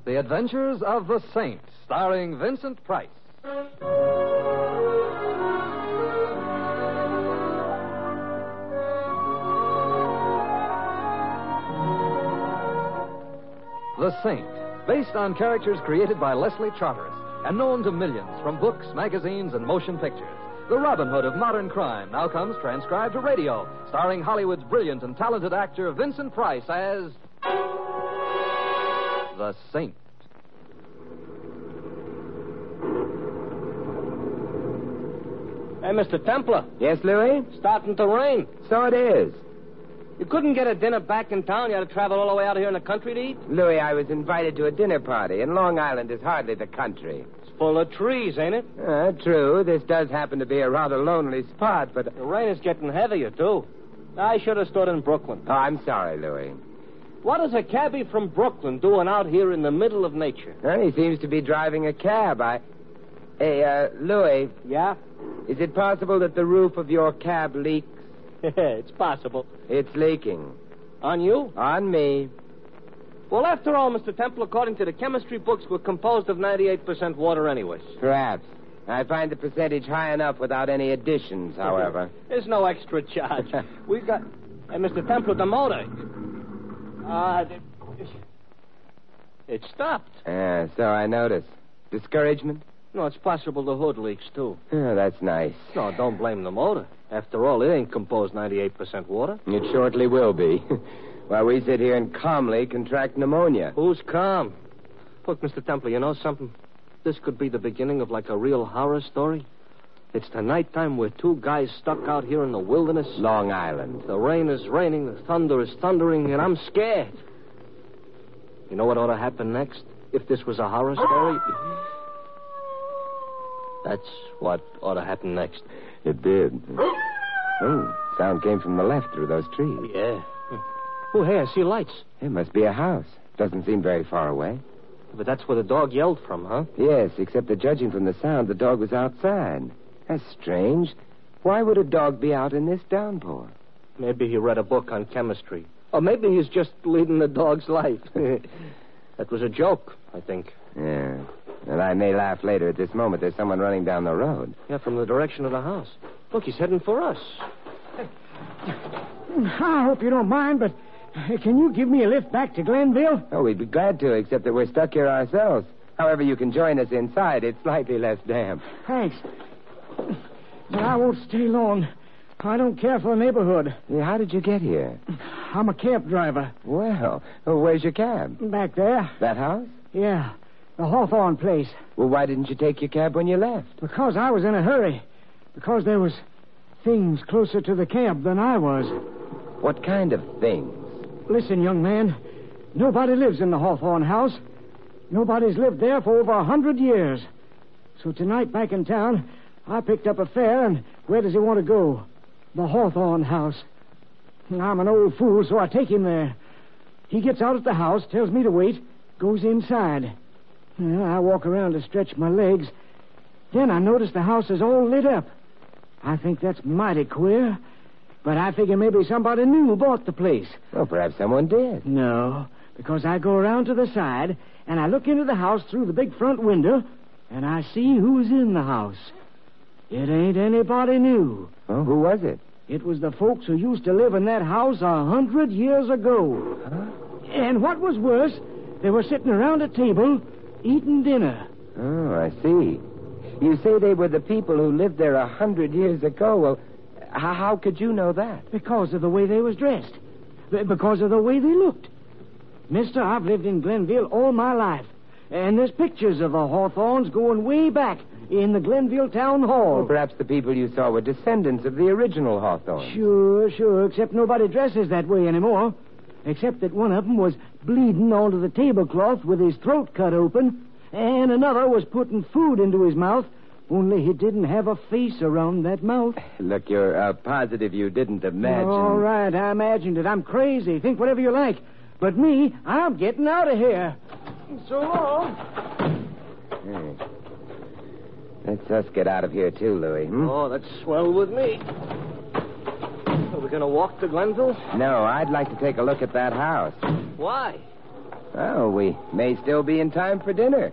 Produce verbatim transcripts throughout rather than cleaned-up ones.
The Adventures of the Saint, starring Vincent Price. The Saint, based on characters created by Leslie Charteris and known to millions from books, magazines, and motion pictures. The Robin Hood of modern crime now comes transcribed to radio, starring Hollywood's brilliant and talented actor Vincent Price as the Saint. Hey, Mister Templar. Yes, Louis? Starting to rain. So it is. You couldn't get a dinner back in town? You had to travel all the way out here in the country to eat? Louis, I was invited to a dinner party, and Long Island is hardly the country. It's full of trees, ain't it? Uh, true. This does happen to be a rather lonely spot, but... The rain is getting heavier, too. I should have stood in Brooklyn. Oh, I'm sorry, Louis. What is a cabbie from Brooklyn doing out here in the middle of nature? Well, he seems to be driving a cab. I... Hey, uh, Louis. Yeah? Is it possible that the roof of your cab leaks? It's possible. It's leaking. On you? On me. Well, after all, Mister Temple, according to the chemistry books, we're composed of ninety-eight percent water anyways. Perhaps. I find the percentage high enough without any additions, however. There's no extra charge. We've got... Hey, Mister Temple, the motor. Uh, it stopped. Yeah, so I notice. Discouragement? No, it's possible the hood leaks, too. Oh, that's nice. No, don't blame the motor. After all, it ain't composed ninety-eight percent water. It shortly will be. While we sit here and calmly contract pneumonia. Who's calm? Look, Mister Temple, you know something? This could be the beginning of like a real horror story. It's the nighttime we're two guys stuck out here in the wilderness. Long Island. The rain is raining, the thunder is thundering, and I'm scared. You know what ought to happen next? If this was a horror story? That's what ought to happen next. It did. Oh, sound came from the left through those trees. Yeah. Oh, hey, I see lights. It must be a house. Doesn't seem very far away. But that's where the dog yelled from, huh? Yes, except that judging from the sound, the dog was outside. That's strange. Why would a dog be out in this downpour? Maybe he read a book on chemistry. Or maybe he's just leading the dog's life. That was a joke, I think. Yeah. And I may laugh later. At this moment, there's someone running down the road. Yeah, from the direction of the house. Look, he's heading for us. I hope you don't mind, but can you give me a lift back to Glenville? Oh, we'd be glad to, except that we're stuck here ourselves. However, you can join us inside. It's slightly less damp. Thanks. But I won't stay long. I don't care for the neighborhood. Yeah, how did you get here? I'm a cab driver. Well, well, where's your cab? Back there? That house? Yeah, the Hawthorne place. Well, why didn't you take your cab when you left? Because I was in a hurry. Because there was things closer to the camp than I was. What kind of things? Listen, young man. Nobody lives in the Hawthorne house. Nobody's lived there for over a hundred years. So tonight, back in town, I picked up a fare, and where does he want to go? The Hawthorne house. I'm an old fool, so I take him there. He gets out at the house, tells me to wait, goes inside. Well, I walk around to stretch my legs. Then I notice the house is all lit up. I think that's mighty queer, but I figure maybe somebody new bought the place. Well, perhaps someone did. No, because I go around to the side, and I look into the house through the big front window, and I see who's in the house. It ain't anybody new. Oh, who was it? It was the folks who used to live in that house a hundred years ago. Huh? And what was worse, they were sitting around a table eating dinner. Oh, I see. You say they were the people who lived there a hundred years ago. Well, how, how could you know that? Because of the way they was dressed. Because of the way they looked. Mister, I've lived in Glenville all my life. And there's pictures of the Hawthornes going way back in the Glenville Town Hall. Well, perhaps the people you saw were descendants of the original Hawthorne. Sure, sure, except nobody dresses that way anymore. Except that one of them was bleeding onto the tablecloth with his throat cut open, and another was putting food into his mouth, only he didn't have a face around that mouth. Look, you're uh, positive you didn't imagine. All right, I imagined it. I'm crazy. Think whatever you like. But me, I'm getting out of here. So long. Hmm. Let's us get out of here, too, Louis. Hmm? Oh, that's swell with me. Are we going to walk to Glenville? No, I'd like to take a look at that house. Why? Oh, we may still be in time for dinner.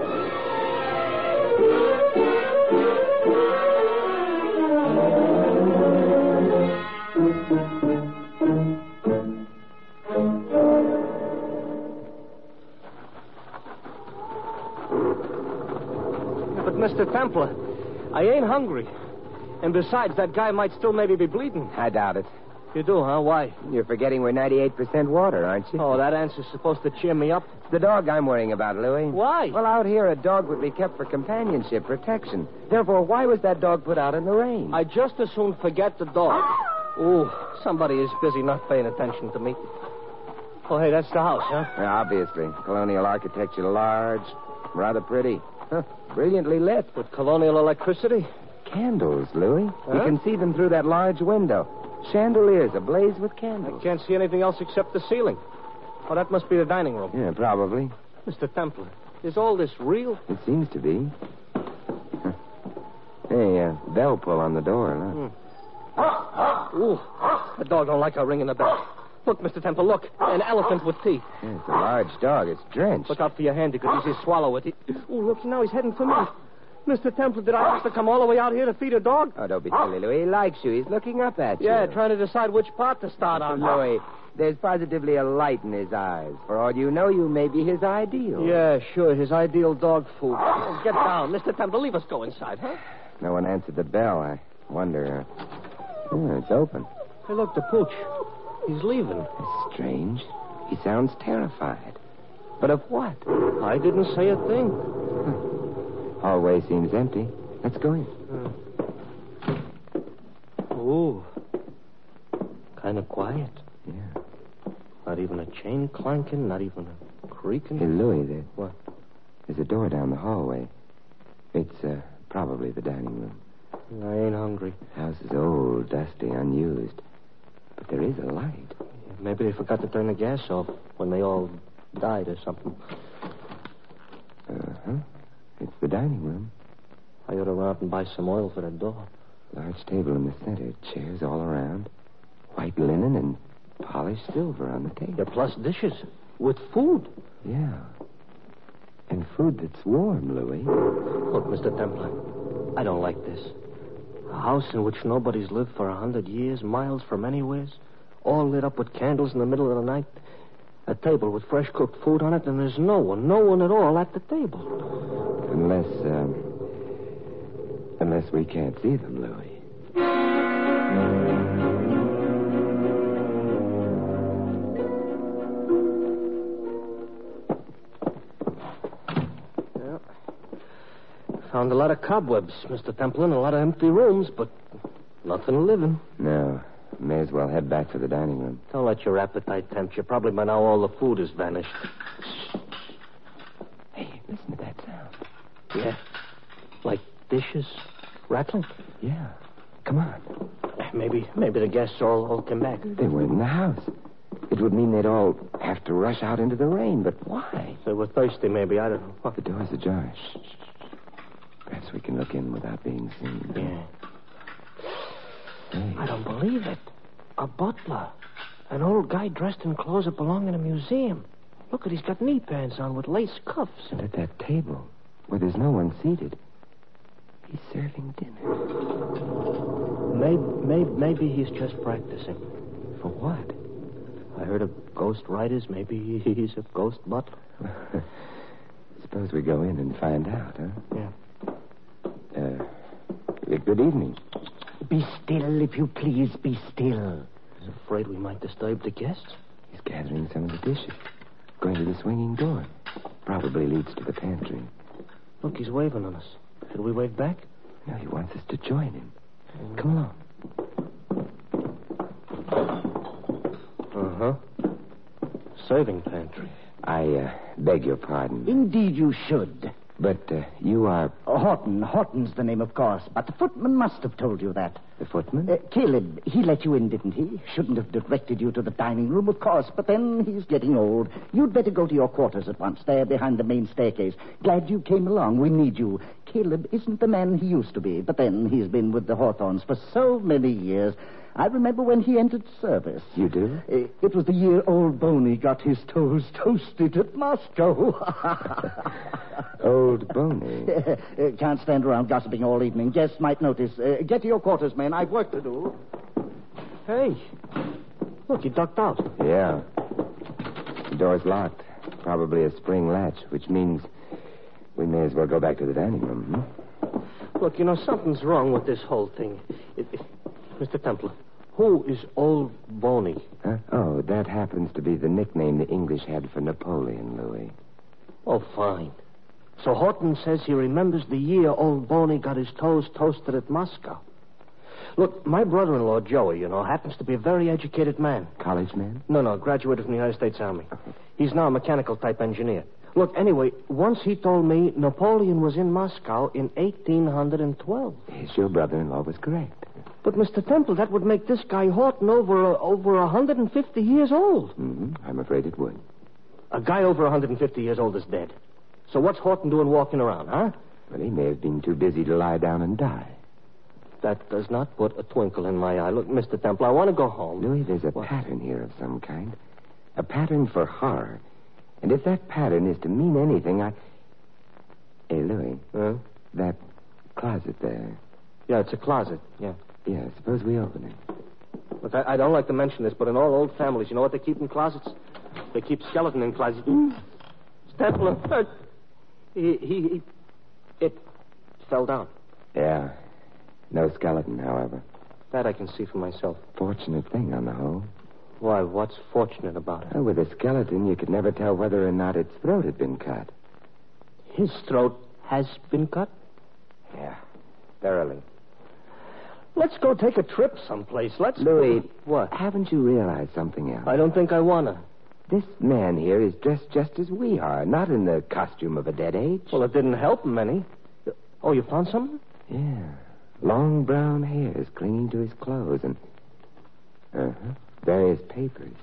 But, Mister Templar, I ain't hungry. And besides, that guy might still maybe be bleeding. I doubt it. You do, huh? Why? You're forgetting we're ninety-eight percent water, aren't you? Oh, that answer's supposed to cheer me up. It's the dog I'm worrying about, Louis. Why? Well, out here, a dog would be kept for companionship, protection. Therefore, why was that dog put out in the rain? I just as soon forget the dog. Ooh, somebody is busy not paying attention to me. Oh, hey, that's the house, huh? Yeah, obviously. Colonial architecture, large, rather pretty. Huh, brilliantly lit. With colonial electricity? Candles, Louis. Huh? You can see them through that large window. Chandeliers ablaze with candles. I can't see anything else except the ceiling. Oh, that must be the dining room. Yeah, probably. Mister Templar, is all this real? It seems to be. Huh. Hey, uh, bell pull on the door, look. Hmm. Ooh, the dog don't like our ringing the bell. Look, Mister Templar, look. An elephant with teeth. Yeah, it's a large dog. It's drenched. Look out for your hand. You could easily swallow it. He... Ooh, look, now he's heading for me. Mister Templar, did I have to come all the way out here to feed a dog? Oh, don't be silly, Louis. He likes you. He's looking up at you. Yeah, trying to decide which part to start on. Louis, there's positively a light in his eyes. For all you know, you may be his ideal. Yeah, sure. His ideal dog food. Oh, get down. Mister Templar, leave us go inside, huh? No one answered the bell. I wonder. Uh... Yeah, it's open. Hey, look, the pooch. He's leaving. It's strange. He sounds terrified. But of what? I didn't say a thing. Huh. Hallway seems empty. Let's go in. Uh. Ooh. Kind of quiet. Yeah. Not even a chain clanking, not even a creaking. Hey, Louis, there. What? There's a door down the hallway. It's uh, probably the dining room. I ain't hungry. The house is old, dusty, unused. But there is a light. Maybe they forgot to turn the gas off when they all died or something. Uh-huh. It's the dining room. I ought to run out and buy some oil for that door. Large table in the center, chairs all around, white linen and polished silver on the table. Yeah, plus dishes with food. Yeah. And food that's warm, Louis. Look, Mister Templar, I don't like this. A house in which nobody's lived for a hundred years, miles from anywheres, all lit up with candles in the middle of the night, a table with fresh cooked food on it, and there's no one, no one at all at the table. Unless, um, unless we can't see them, Louis. Yeah. Found a lot of cobwebs, Mister Templar, and a lot of empty rooms, but nothing living. No. May as well head back to the dining room. Don't let your appetite tempt you. Probably by now all the food has vanished. Hey, listen to that sound. Yeah. Like dishes rattling? Yeah. Come on. Maybe maybe the guests all, all came back. They weren't in the house. It would mean they'd all have to rush out into the rain, but why? They were thirsty, maybe. I don't know. What? The door's ajar. Shh, shh, shh. Perhaps we can look in without being seen. Yeah. Hey. I don't believe it. A butler. An old guy dressed in clothes that belong in a museum. Look at, he's got knee pants on with lace cuffs. And at that table, where there's no one seated, he's serving dinner. Maybe, maybe, maybe he's just practicing. For what? I heard of ghost writers. Maybe he's a ghost butler. Suppose we go in and find out, huh? Yeah. Uh, good evening. Be still, if you please, be still. He's afraid we might disturb the guests. He's gathering some of the dishes. Going to the swinging door. Probably leads to the pantry. Look, he's waving on us. Should we wave back? No, he wants us to join him. Mm. Come along. Uh-huh. Serving pantry. I uh, beg your pardon. Indeed you should. But uh, you are... Uh, Horton. Horton's the name, of course. But the footman must have told you that. The footman? Uh, Caleb, he let you in, didn't he? Shouldn't have directed you to the dining room, of course. But then he's getting old. You'd better go to your quarters at once, there behind the main staircase. Glad you came along. We need you. Caleb isn't the man he used to be. But then he's been with the Hawthorns for so many years. I remember when he entered service. You do? Uh, It was the year old Boney got his toes toasted at Moscow. Old Boney. Uh, Can't stand around gossiping all evening. Guests might notice. Uh, Get to your quarters, men. I've work to do. Hey. Look, he ducked out. Yeah. The door's locked. Probably a spring latch, which means we may as well go back to the dining room. Hmm? Look, you know, something's wrong with this whole thing. It, it, Mister Templar, who is Old Boney? Huh? Oh, that happens to be the nickname the English had for Napoleon, Louis. Oh, fine. So Horton says he remembers the year Old Boney got his toes toasted at Moscow. Look, my brother-in-law, Joey, you know, happens to be a very educated man. College man? No, no, graduated from the United States Army. He's now a mechanical-type engineer. Look, anyway, once he told me Napoleon was in Moscow in eighteen twelve. Yes, your brother-in-law was correct. But, Mister Temple, that would make this guy Horton over uh, over one hundred fifty years old. Mm-hmm. I'm afraid it would. A guy over one hundred fifty years old is dead. So what's Horton doing walking around, huh? Well, he may have been too busy to lie down and die. That does not put a twinkle in my eye. Look, Mister Temple, I want to go home. Louis, there's a What? pattern here of some kind. A pattern for horror. And if that pattern is to mean anything, I... Hey, Louis, Huh? that closet there. Yeah, it's a closet. Yeah. Yeah, suppose we open it. Look, I, I don't like to mention this, but in all old families, you know what they keep in closets? They keep skeleton in closets. Templar, uh, he, he, he, it fell down. Yeah. No skeleton, however. That I can see for myself. Fortunate thing on the whole. Why, what's fortunate about it? Well, with a skeleton, you could never tell whether or not its throat had been cut. His throat has been cut? Yeah, thoroughly. Let's go take a trip someplace. Let's... Louis. What? Haven't you realized something else? I don't think I wanna. This man here is dressed just as we are, not in the costume of a dead age. Well, it didn't help him any. Oh, you found something? Yeah. Long brown hairs clinging to his clothes and... Uh-huh. Various papers.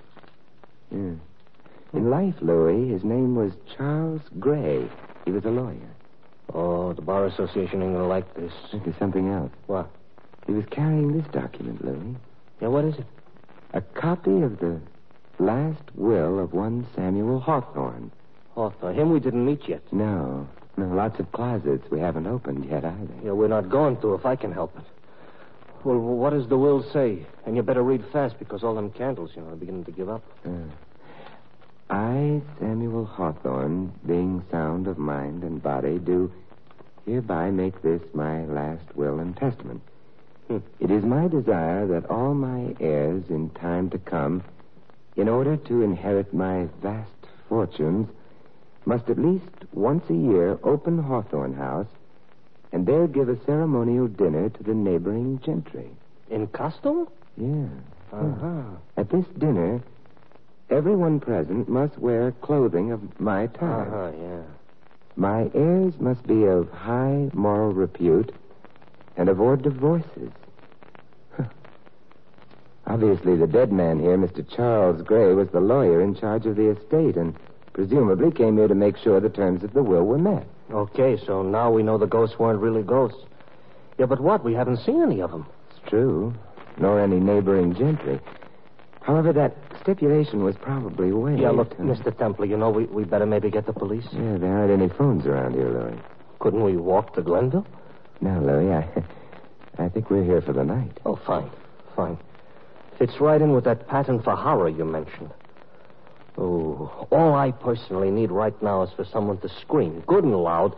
Yeah. In life, Louis, his name was Charles Gray. He was a lawyer. Oh, the Bar Association ain't gonna like this. There's something else. What? He was carrying this document, Louis. Yeah, what is it? A copy of the last will of one Samuel Hawthorne. Oh, for him we didn't meet yet. No. No, lots of closets we haven't opened yet either. Yeah, we're not going to if I can help it. Well, what does the will say? And you better read fast because all them candles, you know, are beginning to give up. Uh, I, Samuel Hawthorne, being sound of mind and body, do hereby make this my last will and testament. Hmm. It is my desire that all my heirs in time to come, in order to inherit my vast fortunes, must at least once a year open Hawthorne House and there give a ceremonial dinner to the neighboring gentry. In costume? Yeah. Uh-huh. At this dinner, everyone present must wear clothing of my time. Uh-huh, yeah. My heirs must be of high moral repute and avoid divorces. Huh. Obviously, the dead man here, Mister Charles Gray, was the lawyer in charge of the estate and presumably came here to make sure the terms of the will were met. Okay, so now we know the ghosts weren't really ghosts. Yeah, but what? We haven't seen any of them. It's true. Nor any neighboring gentry. However, that stipulation was probably waived. Yeah, look, huh? Mister Templar, you know, we, we better maybe get the police. Yeah, there aren't any phones around here, Louis. Couldn't we walk to Glendale? No, Louis, I, I think we're here for the night. Oh, fine, fine. Fits right in with that pattern for horror you mentioned. Oh, all I personally need right now is for someone to scream good and loud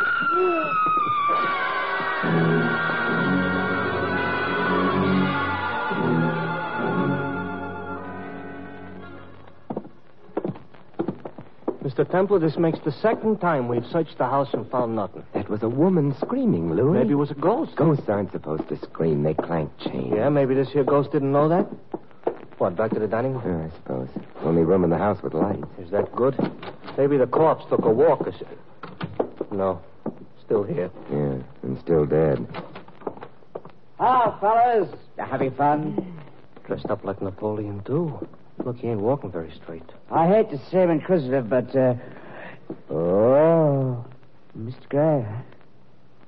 and... Mister Templar, this makes the second time we've searched the house and found nothing. That was a woman screaming, Louis. Maybe it was a ghost. Ghosts aren't supposed to scream. They clank chains. Yeah, maybe this here ghost didn't know that. What, back to the dining room? Yeah, I suppose. Only room in the house with lights. Is that good? Maybe the corpse took a walk or so. No, still here. Yeah, and still dead. Ah, fellas, you having fun? Dressed up like Napoleon, too. Look, he ain't walking very straight. I hate to seem inquisitive, but, uh... Oh, Mister Gray,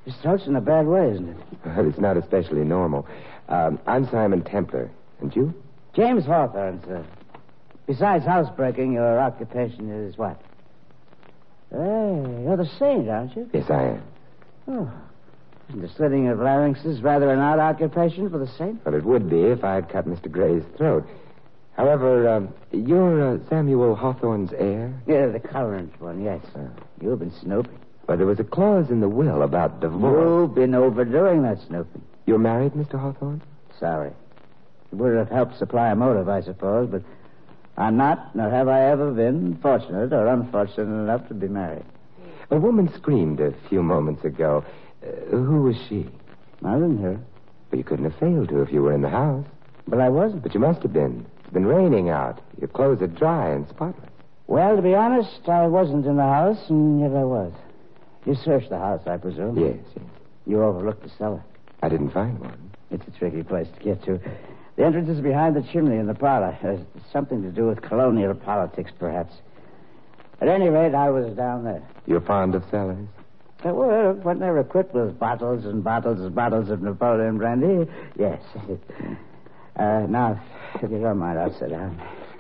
His throat's in a bad way, isn't it? Well, it's not especially normal. Um, I'm Simon Templar. And you? James Hawthorne, sir. Besides housebreaking, your occupation is what? Hey, you're the saint, aren't you? Yes, I am. Oh. Isn't the slitting of larynxes rather an odd occupation for the saint? Well, it would be if I'd cut Mister Gray's throat. However, um, you're uh, Samuel Hawthorne's heir? Yeah, the current one, yes. Uh, You've been snooping. Well, there was a clause in the will about divorce. You've been overdoing that snooping. You're married, Mister Hawthorne? Sorry. It would have helped supply a motive, I suppose, but I'm not, nor have I ever been, fortunate or unfortunate enough to be married. A woman screamed a few moments ago. Uh, who was she? I didn't hear. Well, you couldn't have failed to if you were in the house. But I wasn't. But you must have been. It's been raining out. Your clothes are dry and spotless. Well, to be honest, I wasn't in the house, and yet I was. You searched the house, I presume? Yes, yes. You overlooked the cellar. I didn't find one. It's a tricky place to get to. The entrance is behind the chimney in the parlor. There's something to do with colonial politics, perhaps. At any rate, I was down there. You're fond of cellars? Uh, well, when they're equipped with bottles and bottles and bottles of Napoleon brandy, yes. uh, now, if you don't mind, I'll sit down.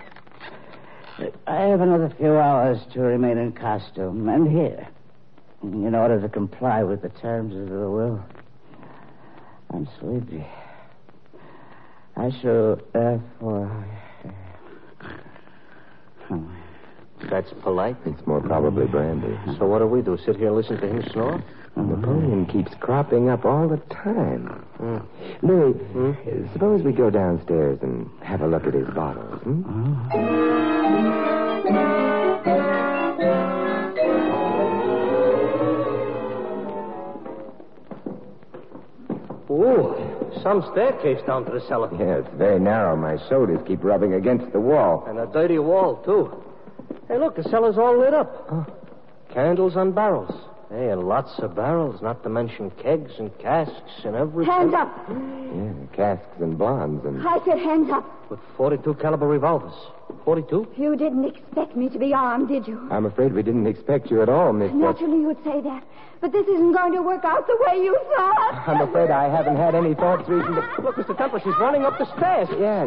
I have another few hours to remain in costume, and here, in order to comply with the terms of the will. I'm sleepy. I shall, therefore... That's polite. It's more probably brandy. So what do we do? Sit here and listen to him snore? Napoleon keeps cropping up all the time. Mm. Louis, Mm? suppose we go downstairs and have a look at his bottles, hmm? Ooh, some staircase down to the cellar. Yeah, it's very narrow. My shoulders keep rubbing against the wall. And a dirty wall, too. Hey, look, the cellar's all lit up. Huh. Candles on barrels. Hey, and lots of barrels, not to mention kegs and casks and everything. Hands up. Yeah, casks and blondes and... I said hands up. With forty-two caliber revolvers. forty-two? You didn't expect me to be armed, did you? I'm afraid we didn't expect you at all, Miss... Naturally you would say that. But this isn't going to work out the way you thought. I'm afraid I haven't had any thoughts recently. Look, Mister Templar, she's running up the stairs. Yes.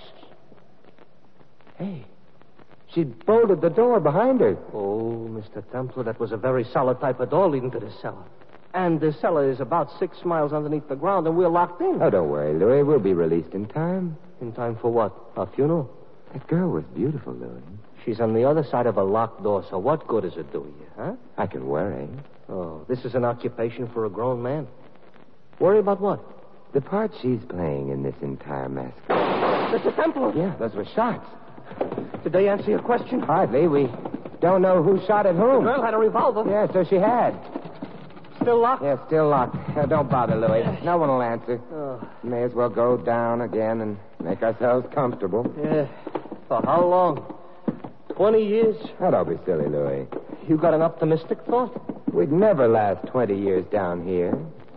Hey, she bolted the door behind her. Oh, Mister Templar, that was a very solid type of door leading to the cellar. And the cellar is about six miles underneath the ground, and we're locked in. Oh, don't worry, Louis. We'll be released in time. In time for what? A funeral? That girl was beautiful, Louis. She's on the other side of a locked door, so what good does it do you, huh? I can worry. Oh, this is an occupation for a grown man. Worry about what? The part she's playing in this entire massacre. Mister Templar! Yeah, those were shots. Did they answer your question? Hardly. We don't know who shot at whom. The girl had a revolver. Yeah, so she had. Still locked? Yeah, still locked. Uh, don't bother, Louis. No one will answer. Oh. May as well go down again and make ourselves comfortable. Yeah. For how long? Twenty years? Oh, don't be silly, Louis. You got an optimistic thought? We'd never last twenty years down here.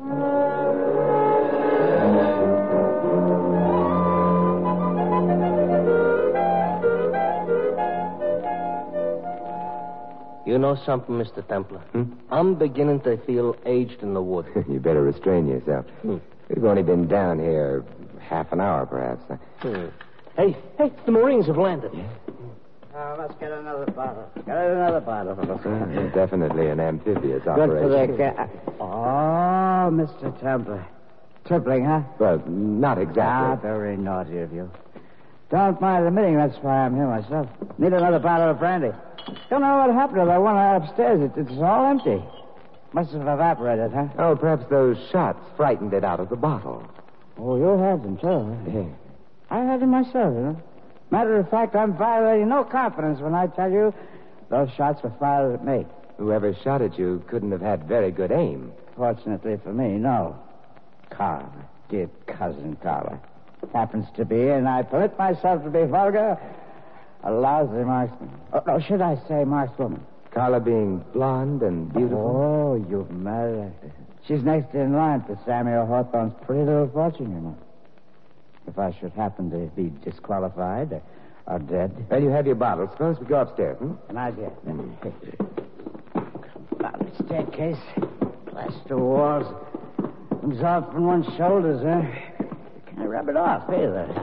You know something, Mister Templar? Hmm? I'm beginning to feel aged in the wood. You better restrain yourself. Hmm. We've only been down here half an hour, perhaps. Hmm. Hey, hey, the Marines have landed. Now, let's get another bottle. Get another bottle. Uh, definitely an amphibious Good for operation. the cat. Oh, Mister Templar. Tripling, huh? Well, not Ah, exactly. very naughty of you. Don't mind admitting that's why I'm here myself. Need another bottle of brandy. Don't know what happened to that one upstairs. It, it's all empty. Must have evaporated, huh? Oh, perhaps those shots frightened it out of the bottle. Oh, you had them, too. Huh? Yeah. I had them myself, you know. Matter of fact, I'm violating no confidence when I tell you those shots were fired at me. Whoever shot at you couldn't have had very good aim. Fortunately for me, no. Carla, dear cousin Carla. Happens to be, and I permit myself to be vulgar, a lousy marksman. Oh, no, should I say markswoman? Carla being blonde and beautiful. Oh, you've married her. She's next in line for Samuel Hawthorne's pretty little fortune, you know. If I should happen to be disqualified or, or dead. Well, you have your bottle. Suppose we go upstairs, hmm? An idea. Down the staircase. Plaster walls. Comes out from one's shoulders, huh? Can't rub it off, either.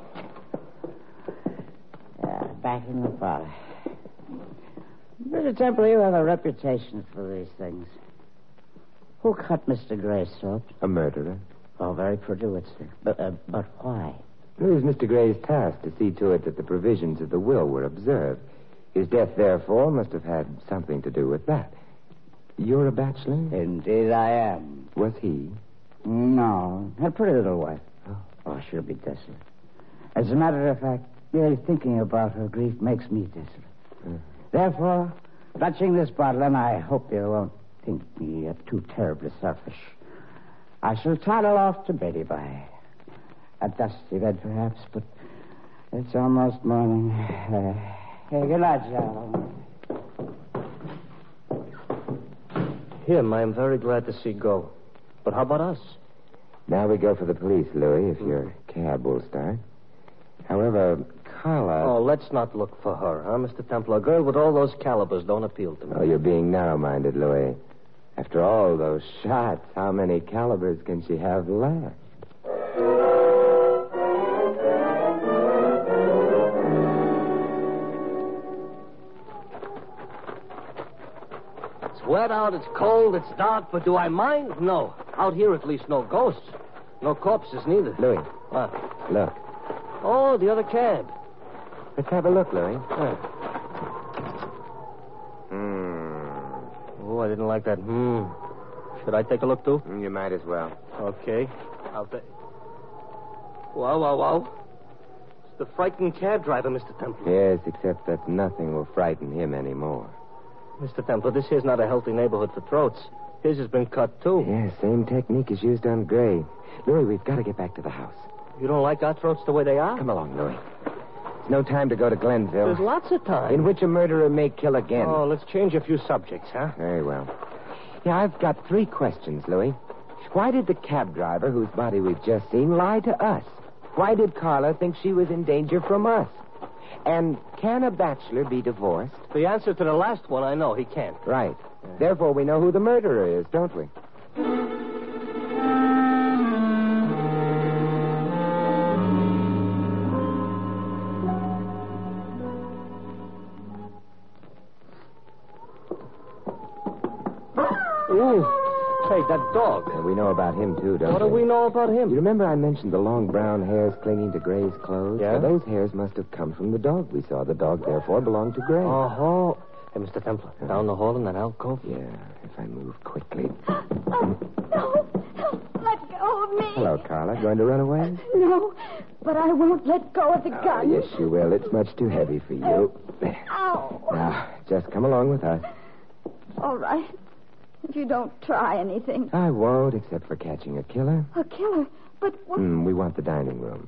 Yeah, back in the parlor. Mister Temple, you have a reputation for these things. Who cut Mister Gray's throat? A murderer. Oh, very fortuitous. But, uh, but why? It was Mister Gray's task to see to it that the provisions of the will were observed. His death, therefore, must have had something to do with that. You're a bachelor? Indeed I am. Was he? No. Had a pretty little wife. Oh. Oh, she'll be desolate. As a matter of fact, merely thinking about her grief makes me desolate. Uh. Therefore, touching this bottle, and I hope you won't think me uh, too terribly selfish, I shall toddle off to Betty by a dusty bed, perhaps, but it's almost morning. Uh, hey, good night, Charles. Him, I'm very glad to see go. But how about us? Now we go for the police, Louis, if your cab will start. However, Carla... Oh, let's not look for her, huh, Mister Temple? A girl with all those calibers don't appeal to me. Oh, you're being narrow-minded, Louis. After all those shots, how many calibers can she have left? It's wet out, it's cold, it's dark, but do I mind? No. Out here, at least, no ghosts. No corpses, neither. Louis. What? Look. Oh, the other cab. Let's have a look, Louis. Yeah. Hmm. Oh, I didn't like that. Hmm. Should I take a look, too? You might as well. Okay. I'll take... Wow, wow, wow. It's the frightened cab driver, Mister Temple. Yes, except that nothing will frighten him anymore. Mister Temple, this here's not a healthy neighborhood for throats. His has been cut, too. Yes, same technique is used on Gray. Louis, we've got to get back to the house. You don't like our throats the way they are? Come along, Louis. It's no time to go to Glenville. There's lots of time. In which a murderer may kill again. Oh, let's change a few subjects, huh? Very well. Yeah, I've got three questions, Louis. Why did the cab driver, whose body we've just seen, lie to us? Why did Carla think she was in danger from us? And can a bachelor be divorced? The answer to the last one, I know. He can't. Right. Yeah. Therefore, we know who the murderer is, don't we? Ooh. Hey, that dog. And we know about him, too, don't What we? do we know about him? You remember I mentioned the long brown hairs clinging to Gray's clothes? Yeah? Well, those hairs must have come from the dog we saw. The dog, therefore, belonged to Gray. Oh, hey, Mister Templar, down the hall in that alcove? Yeah, if I move quickly. Oh, no. Let go of me. Hello, Carla. Going to run away? No, but I won't let go of the Oh, gun. yes, you will. It's much too heavy for you. Ow. Now, just come along with us. All right. If you don't try anything. I won't, except for catching a killer. A killer? But what... Mm, we want the dining room.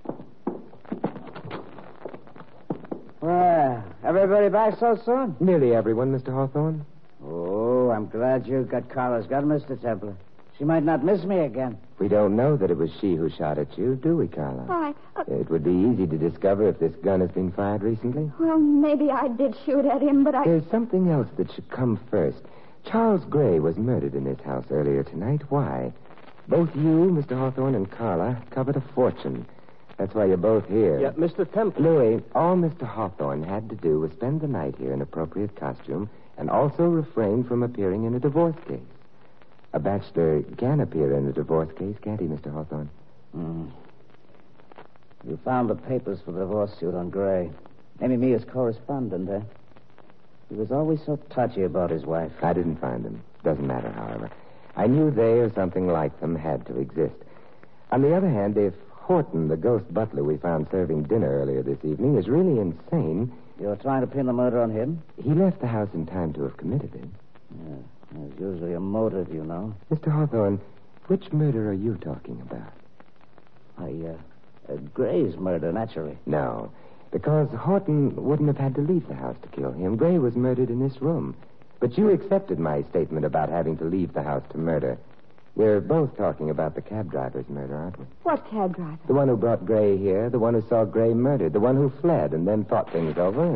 Well, everybody back so soon? Nearly everyone, Mister Hawthorne. Oh, I'm glad you got Carla's gun, Mister Templar. She might not miss me again. We don't know that it was she who shot at you, do we, Carla? Why? Uh, It would be easy to discover if this gun has been fired recently. well, maybe I did shoot at him, but I... There's something else that should come first. Charles Gray was murdered in this house earlier tonight. Why? Both you, Mister Hawthorne, and Carla covered a fortune. That's why you're both here. Yeah, Mister Templar. Louis, all Mister Hawthorne had to do was spend the night here in appropriate costume and also refrain from appearing in a divorce case. A bachelor can appear in a divorce case, can't he, Mister Hawthorne? Mm. You found the papers for the divorce suit on Gray. Naming me as correspondent, eh? He was always so touchy about his wife. I didn't find them. Doesn't matter, however. I knew they or something like them had to exist. On the other hand, if Horton, the ghost butler we found serving dinner earlier this evening, is really insane... You're trying to pin the murder on him? He left the house in time to have committed it. Yeah, there's usually a motive, you know. Mister Hawthorne, which murder are you talking about? I, uh, uh, Gray's murder, naturally. No, because Horton wouldn't have had to leave the house to kill him. Gray was murdered in this room. But you accepted my statement about having to leave the house to murder. We're both talking about the cab driver's murder, aren't we? What cab driver? The one who brought Gray here, the one who saw Gray murdered, the one who fled and then thought things over and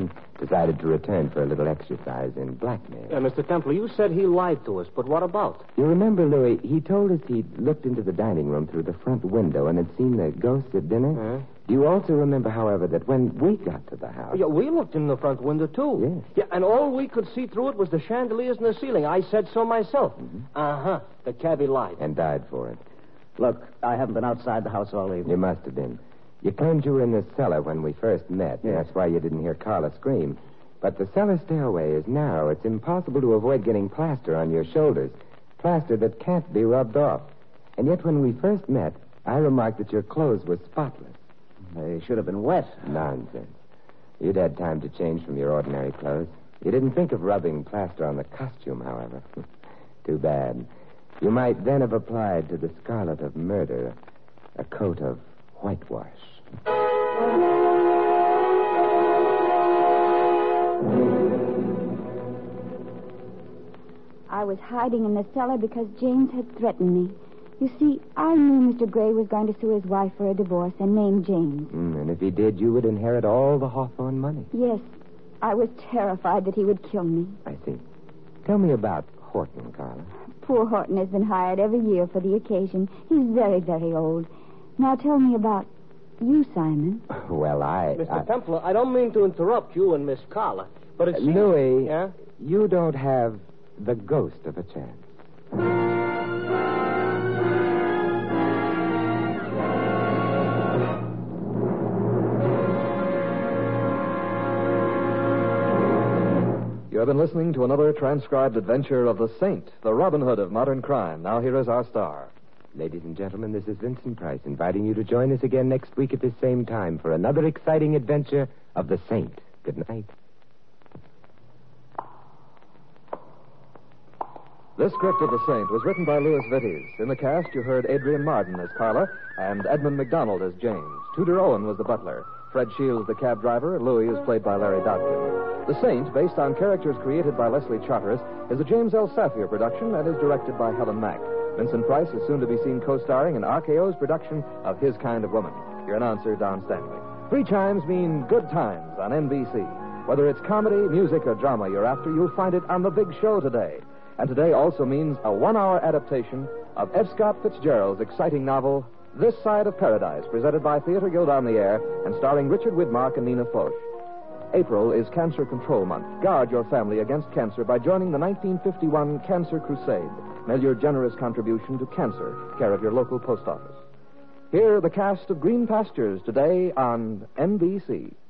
Decided to return for a little exercise in blackmail. Uh, Mister Templar, you said he lied to us, but what about? You remember, Louis, he told us he'd looked into the dining room through the front window and had seen the ghosts at dinner? Huh? Do you also remember, however, that when we got to the house... Yeah, we looked in the front window, too. Yes. Yeah, and all we could see through it was the chandeliers in the ceiling. I said so myself. Mm-hmm. Uh-huh. The cabbie lied. And died for it. Look, I haven't been outside the house all evening. You must have been. You claimed you were in the cellar when we first met, and Yes. that's why you didn't hear Carla scream. But the cellar stairway is narrow. It's impossible to avoid getting plaster on your shoulders. Plaster that can't be rubbed off. And yet when we first met, I remarked that your clothes were spotless. They should have been wet. Nonsense. You'd had time to change from your ordinary clothes. You didn't think of rubbing plaster on the costume, however. Too bad. You might then have applied to the scarlet of murder a coat of whitewash. I was hiding in the cellar because James had threatened me. You see, I knew Mister Gray was going to sue his wife for a divorce and name James. Mm, and if he did, you would inherit all the Hawthorne money. Yes, I was terrified that he would kill me. I see. Tell me about Horton, Carla. Poor Horton has been hired every year for the occasion. He's very, very old. Now tell me about you, Simon. Well, I... Mister I... Templar, I don't mean to interrupt you and Miss Carla, but it Uh, seems... Louis, Yeah? you don't have the ghost of a chance. You have been listening to another transcribed adventure of the Saint, the Robin Hood of modern crime. Now here is our star. Ladies and gentlemen, this is Vincent Price inviting you to join us again next week at this same time for another exciting adventure of the Saint. Good night. This script of The Saint was written by Louis Vittes. In the cast, you heard Adrian Martin as Carla and Edmund McDonald as James. Tudor Owen was the butler. Fred Shields, the cab driver. Louis is played by Larry Dodkin. The Saint, based on characters created by Leslie Charteris, is a James L. Safier production and is directed by Helen Mack. Vincent Price is soon to be seen co-starring in R K O's production of His Kind of Woman. Your announcer, Don Stanley. Three chimes mean good times on N B C. Whether it's comedy, music, or drama you're after, you'll find it on The Big Show today. And today also means a one-hour adaptation of F. Scott Fitzgerald's exciting novel, This Side of Paradise, presented by Theater Guild on the Air and starring Richard Widmark and Nina Foch. April is Cancer Control Month. Guard your family against cancer by joining the nineteen fifty-one Cancer Crusade. Mail your generous contribution to cancer, care of your local post office. Here are the cast of Green Pastures today on N B C.